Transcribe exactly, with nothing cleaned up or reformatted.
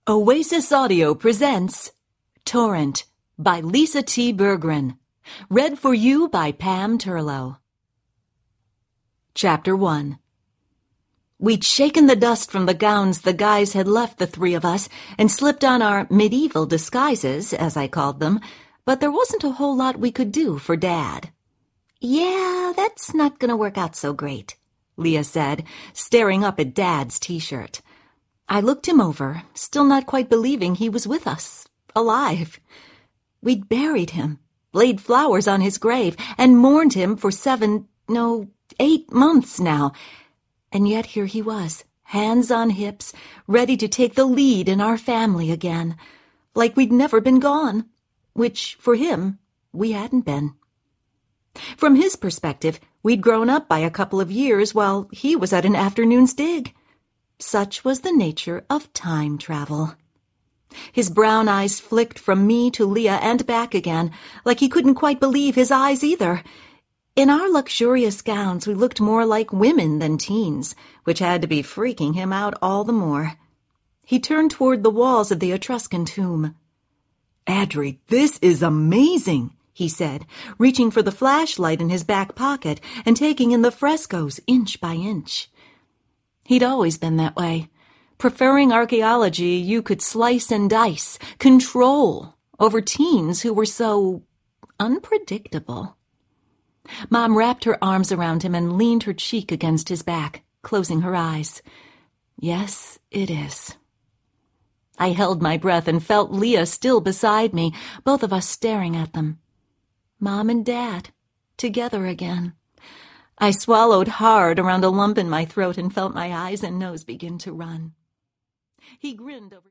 Oasis Audio presents Torrent by Lisa T. Berggren. Read for you by Pam Turlow. Chapter one. We'd shaken the dust from the gowns the guys had left the three of us and slipped on our medieval disguises, as I called them, but there wasn't a whole lot we could do for Dad. "Yeah, that's not going to work out so great," Leah said, staring up at Dad's T-shirt. I looked him over, still not quite believing he was with us, alive. We'd buried him, laid flowers on his grave, and mourned him for seven, no, eight months now. And yet here he was, hands on hips, ready to take the lead in our family again, like we'd never been gone, which, for him, we hadn't been. From his perspective, we'd grown up by a couple of years while he was at an afternoon's dig. Such was the nature of time travel. His brown eyes flicked from me to Leah and back again, like he couldn't quite believe his eyes either. In our luxurious gowns, we looked more like women than teens, which had to be freaking him out all the more. He turned toward the walls of the Etruscan tomb. "Adri, this is amazing," he said, reaching for the flashlight in his back pocket and taking in the frescoes inch by inch. He'd always been that way, preferring archaeology you could slice and dice, control, over teens who were so unpredictable. Mom wrapped her arms around him and leaned her cheek against his back, closing her eyes. "Yes, it is." I held my breath and felt Leah still beside me, both of us staring at them. Mom and Dad, together again. I swallowed hard around a lump in my throat and felt my eyes and nose begin to run. He grinned over